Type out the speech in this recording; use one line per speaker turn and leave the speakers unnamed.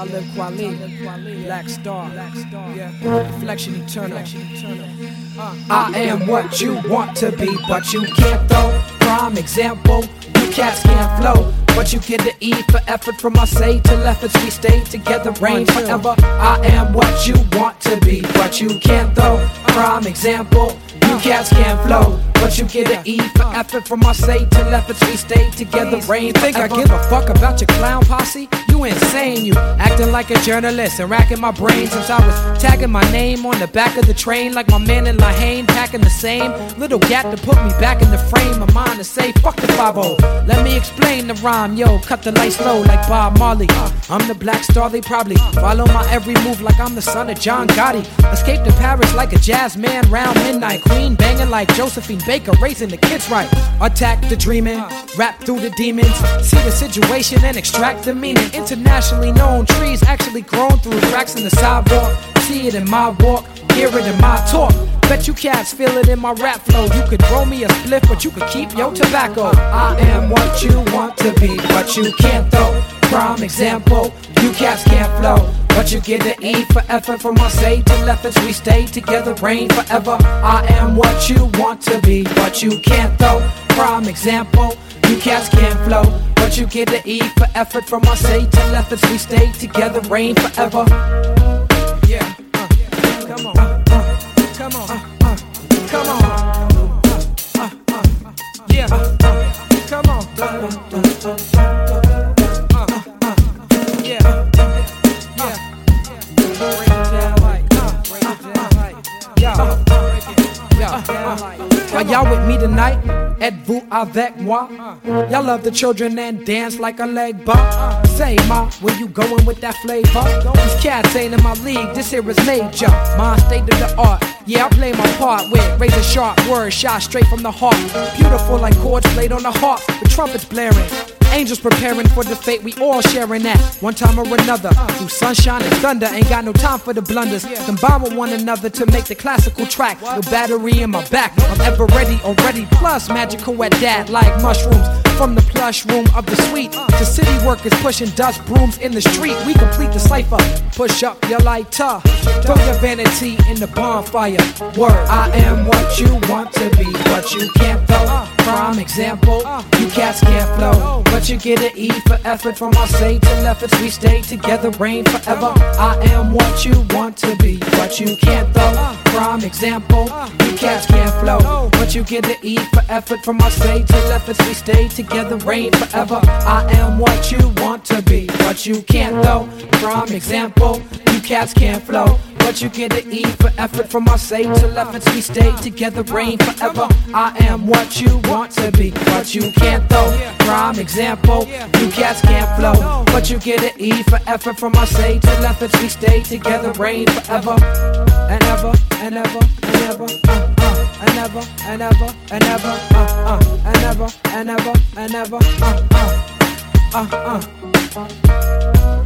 Talib Kweli, Black Star, Reflection Eternal. I am what you want to be, but you can't though. Prime example, you cats can't flow, but you get the E for effort. From I say till efforts we stay together, reign forever. I am what you want to be, but you can't though. Prime example, you cats can't flow, but you get an E for effort. From I say till efforts we stay together, reign forever. Think I give a fuck about your clown posse? You insane, you acting like a journalist and racking my brain since I was tagging my name on the back of the train like my man in Lahane, packing the same little gap to put me back in the frame of mind to say fuck the 5-0. Let me explain the rhyme, yo, cut the lights low like Bob Marley. I'm the Black Star, they probably follow my every move like I'm the son of John Gotti. Escape to Paris like a jazz man round midnight, queen banging like Josephine Baker, raising the kids right. Attack the dreaming, rap through the demons, see the situation and extract the meaning. Internationally known trees actually grown through cracks in the sidewalk. See it in my walk, hear it in my talk. Bet you cats feel it in my rap flow. You could throw me a spliff, but you could keep your tobacco. I am what you want to be, but you can't though. Prime example, you cats can't flow, but you get the E for effort. From I say till efforts we stay together, reign forever. I am what you want to be, but you can't though. Prime example, you cats can't flow, but you get the E for effort. From I say till efforts we stay together, reign forever. Yeah, come on, come on, come on, yeah, come on, yeah, break it down like, break it down like, yo. Are y'all with me tonight? Êtes-vous avec moi? Y'all love the children and dance like a leg bump. Say, ma, where you going with that flavor? These cats ain't in my league, this here is major. My state of the art, yeah, I play my part with razor sharp words shot straight from the heart. Beautiful like chords played on the harp, with trumpets blaring. Angels preparing for the fate we all sharing that one time or another. Through sunshine and thunder, ain't got no time for the blunders. Combine with one another to make the classical track. No battery in my back, I'm ever ready already. Plus magical at that, like mushrooms. From the plush room of the suite to city workers pushing dust brooms in the street, we complete the cipher. Push up your lighter, throw your vanity in the bonfire. Word, I am what you want to be, but you can't though. Prime example, you cats can't flow, but you get an E for effort. From I say till efforts we stay together, reign forever. I am what you want to be, but you can't though. Prime example, you cats can't flow, but you get an E for effort. From I say till efforts we stay together, reign forever. I am what you want to be, but you can't though. Prime example, you cats can't flow, but you get an E for effort. From I say till efforts we stay together, reign forever. I am what you want to be, but you can't though. Prime example, you cats can't flow, but you get an E for effort. From I say till efforts we stay together, reign forever. And ever, and ever, and ever, and ever, and ever, and ever, and ever, and ever, and ever,